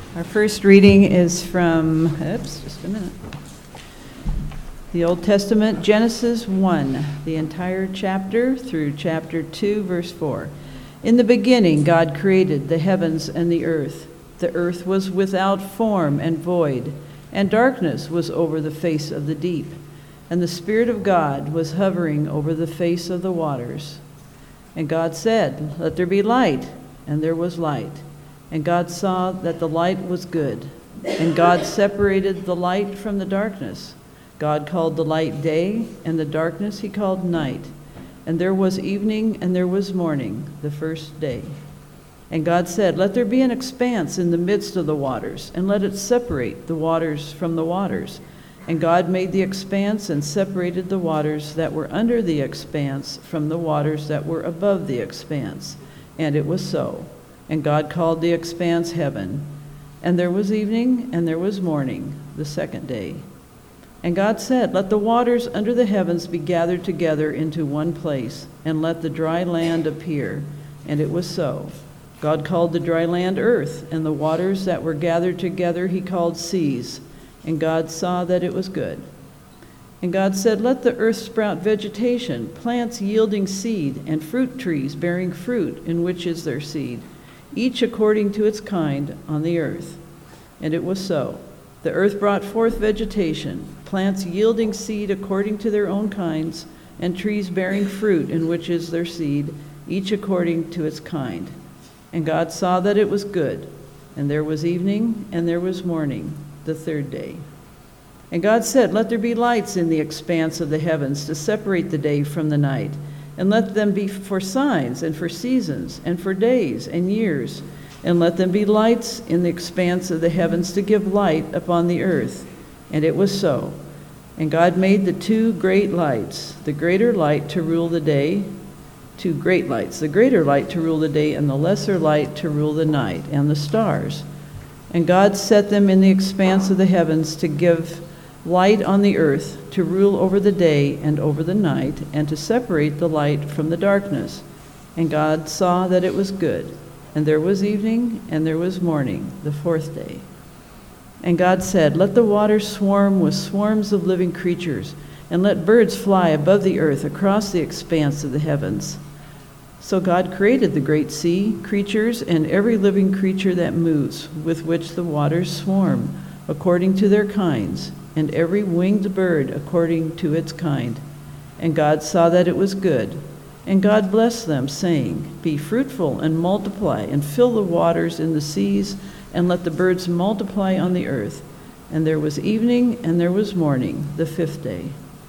Our first reading is from, the Old Testament, Genesis 1, the entire chapter through chapter 2, verse 4. In the beginning, God created the heavens and the earth. The earth was without form and void, and darkness was over the face of the deep. And the Spirit of God was hovering over the face of the waters. And God said, "Let there be light," and there was light. And God saw that the light was good. And God separated the light from the darkness. God called the light day, and the darkness he called night. And there was evening, and there was morning, the first day. And God said, "Let there be an expanse in the midst of the waters, and let it separate the waters from the waters." And God made the expanse and separated the waters that were under the expanse from the waters that were above the expanse. And it was so. And God called the expanse heaven. And there was evening, and there was morning, the second day. And God said, "Let the waters under the heavens be gathered together into one place, and let the dry land appear." And it was so. God called the dry land earth, and the waters that were gathered together he called seas. And God saw that it was good. And God said, "Let the earth sprout vegetation, plants yielding seed, and fruit trees bearing fruit, in which is their seed, each according to its kind on the earth." And it was so. The earth brought forth vegetation, plants yielding seed according to their own kinds, and trees bearing fruit, in which is their seed, each according to its kind. And God saw that it was good. And there was evening, and there was morning, the third day. And God said, "Let there be lights in the expanse of the heavens to separate the day from the night, and let them be for signs and for seasons and for days and years, and let them be lights in the expanse of the heavens to give light upon the earth." And it was so. And God made the two great lights, the greater light to rule the day, two great lights, the greater light to rule the day, and the lesser light to rule the night, and the stars. And God set them in the expanse of the heavens to give light on the earth, to rule over the day and over the night, and to separate the light from the darkness. And God saw that it was good. And there was evening, and there was morning, the fourth day. And God said, "Let the waters swarm with swarms of living creatures, and let birds fly above the earth across the expanse of the heavens." So God created the great sea, creatures, and every living creature that moves, with which the waters swarm, according to their kinds, and every winged bird according to its kind. And God saw that it was good. And God blessed them, saying, "Be fruitful and multiply, and fill the waters in the seas, and let the birds multiply on the earth." And there was evening, and there was morning, the fifth day.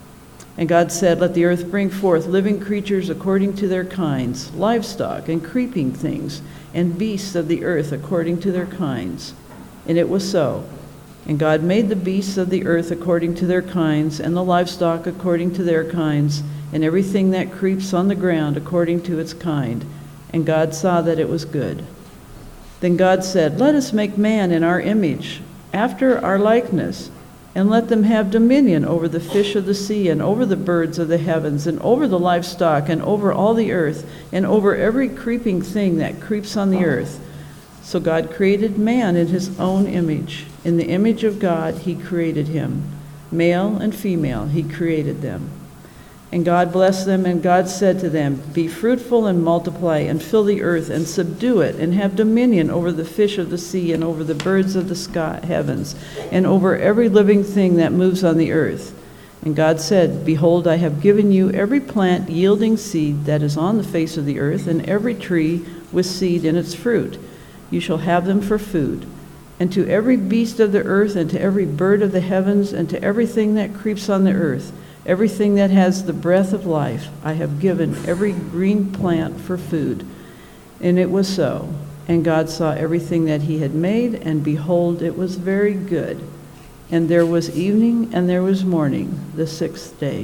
And God said, "Let the earth bring forth living creatures according to their kinds, livestock and creeping things, and beasts of the earth according to their kinds." And it was so. And God made the beasts of the earth according to their kinds, and the livestock according to their kinds, and everything that creeps on the ground according to its kind. And God saw that it was good. Then God said, "Let us make man in our image, after our likeness, and let them have dominion over the fish of the sea, and over the birds of the heavens, and over the livestock, and over all the earth, and over every creeping thing that creeps on the earth." So God created man in his own image. In the image of God he created him. Male and female he created them. And God blessed them, and God said to them, "Be fruitful and multiply, and fill the earth, and subdue it, and have dominion over the fish of the sea, and over the birds of the sky, heavens, and over every living thing that moves on the earth." And God said, "Behold, I have given you every plant yielding seed that is on the face of the earth, and every tree with seed in its fruit. You shall have them for food. And to every beast of the earth, and to every bird of the heavens, and to everything that creeps on the earth, everything that has the breath of life, I have given every green plant for food." And it was so. And God saw everything that he had made, and behold, it was very good. And there was evening, and there was morning, the sixth day.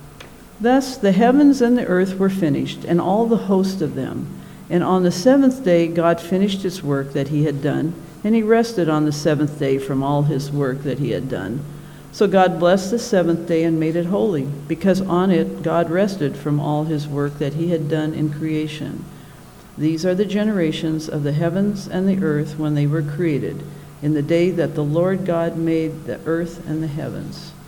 Thus the heavens and the earth were finished, and all the host of them. And on the seventh day God finished his work that he had done, and he rested on the seventh day from all his work that he had done. So God blessed the seventh day and made it holy, because on it God rested from all his work that he had done in creation. These are the generations of the heavens and the earth when they were created, in the day that the Lord God made the earth and the heavens.